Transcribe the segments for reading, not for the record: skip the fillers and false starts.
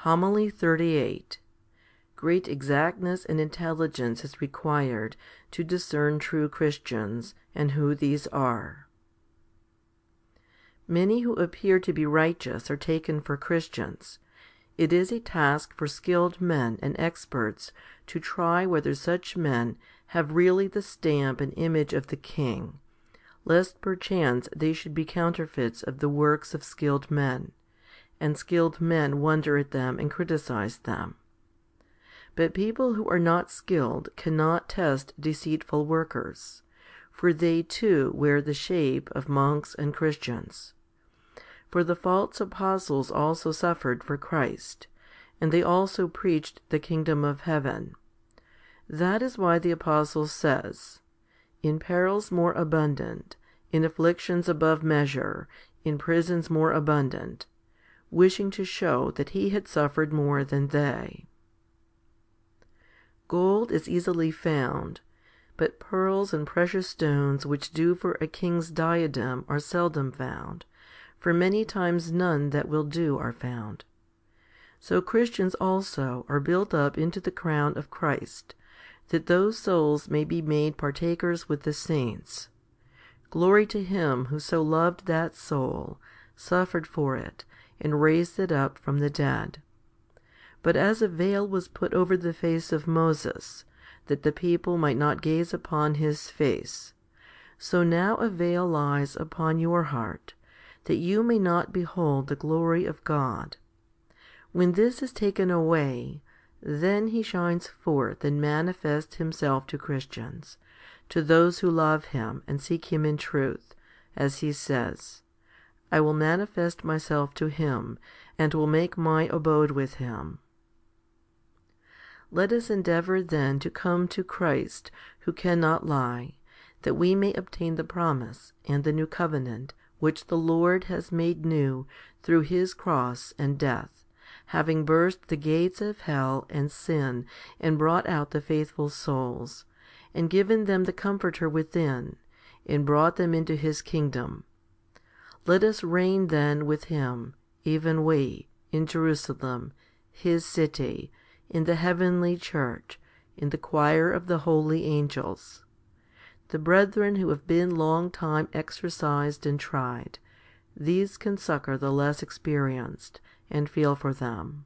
Homily 38. Great exactness and intelligence is required to discern true Christians, and who these are. Many who appear to be righteous are taken for Christians. It is a task for skilled men and experts to try whether such men have really the stamp and image of the King, lest perchance they should be counterfeits of the works of skilled men, and skilled men wonder at them and criticize them. But people who are not skilled cannot test deceitful workers, for they too wear the shape of monks and Christians. For the false apostles also suffered for Christ, and they also preached the kingdom of heaven. That is why the apostle says, in perils more abundant, in afflictions above measure, in prisons more abundant, wishing to show that he had suffered more than they. Gold is easily found, but pearls and precious stones which do for a king's diadem are seldom found, for many times none that will do are found. So Christians also are built up into the crown of Christ, that those souls may be made partakers with the saints. Glory to Him who so loved that soul, suffered for it, and raised it up from the dead. But as a veil was put over the face of Moses, that the people might not gaze upon his face, so now a veil lies upon your heart, that you may not behold the glory of God. When this is taken away, then He shines forth and manifests Himself to Christians, to those who love Him and seek Him in truth, as He says, I will manifest myself to him, and will make my abode with him. Let us endeavour then to come to Christ, who cannot lie, that we may obtain the promise and the new covenant which the Lord has made new through His cross and death, having burst the gates of hell and sin and brought out the faithful souls, and given them the Comforter within, and brought them into His kingdom. Let us reign then with Him, even we, in Jerusalem, His city, in the heavenly church, in the choir of the holy angels. The brethren who have been long time exercised and tried, these can succour the less experienced, and feel for them.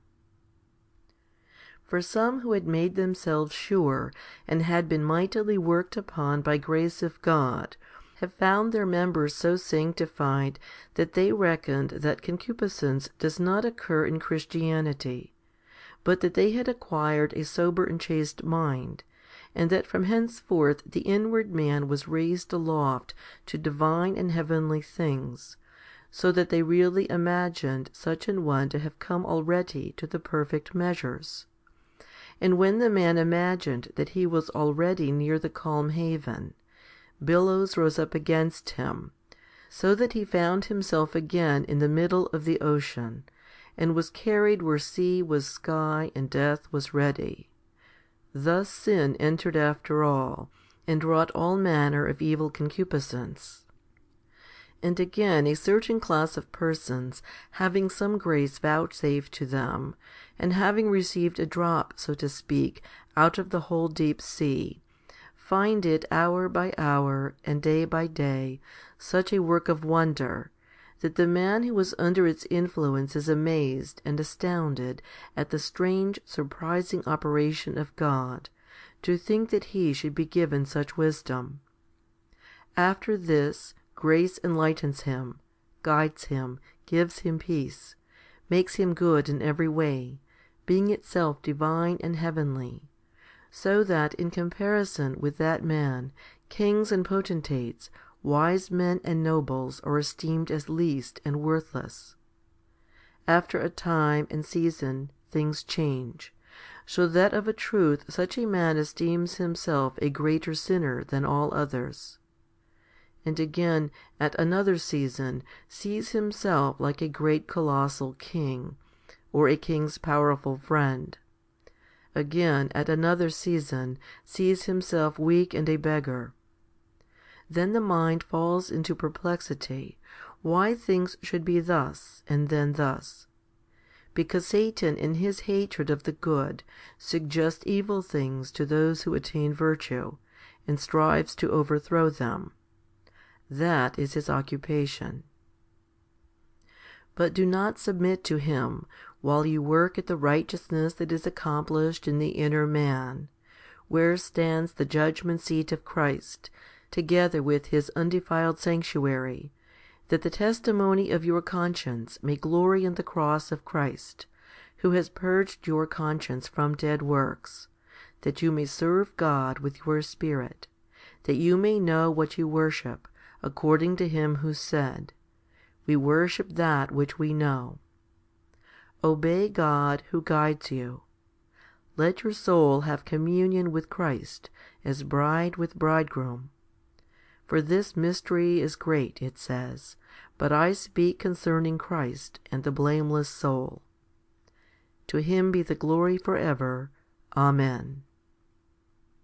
For some who had made themselves sure, and had been mightily worked upon by grace of God, have found their members so sanctified that they reckoned that concupiscence does not occur in Christianity, but that they had acquired a sober and chaste mind, and that from henceforth the inward man was raised aloft to divine and heavenly things, so that they really imagined such an one to have come already to the perfect measures. And when the man imagined that he was already near the calm haven, billows rose up against him, so that he found himself again in the middle of the ocean, and was carried where sea was sky and death was ready. Thus sin entered after all, and wrought all manner of evil concupiscence. And again a certain class of persons, having some grace vouchsafed to them, and having received a drop, so to speak, out of the whole deep sea, find it hour by hour and day by day such a work of wonder, that the man who is under its influence is amazed and astounded at the strange, surprising operation of God, to think that he should be given such wisdom. After this, grace enlightens him, guides him, gives him peace, makes him good in every way, being itself divine and heavenly, so that in comparison with that man, kings and potentates, wise men and nobles are esteemed as least and worthless. After a time and season things change, so that of a truth such a man esteems himself a greater sinner than all others. And again at another season sees himself like a great colossal king, or a king's powerful friend. Again at another season sees himself weak and a beggar. Then the mind falls into perplexity, why things should be thus, and then thus. because Satan in his hatred of the good suggests evil things to those who attain virtue, and strives to overthrow them. That is his occupation. But do not submit to him while you work at the righteousness that is accomplished in the inner man, where stands the judgment seat of Christ, together with his undefiled sanctuary, that the testimony of your conscience may glory in the cross of Christ, who has purged your conscience from dead works, that you may serve God with your spirit, that you may know what you worship, according to him who said, "We worship that which we know." Obey God who guides you. Let your soul have communion with Christ, as bride with bridegroom. For this mystery is great, it says, but I speak concerning Christ and the blameless soul. To him be the glory for ever. Amen.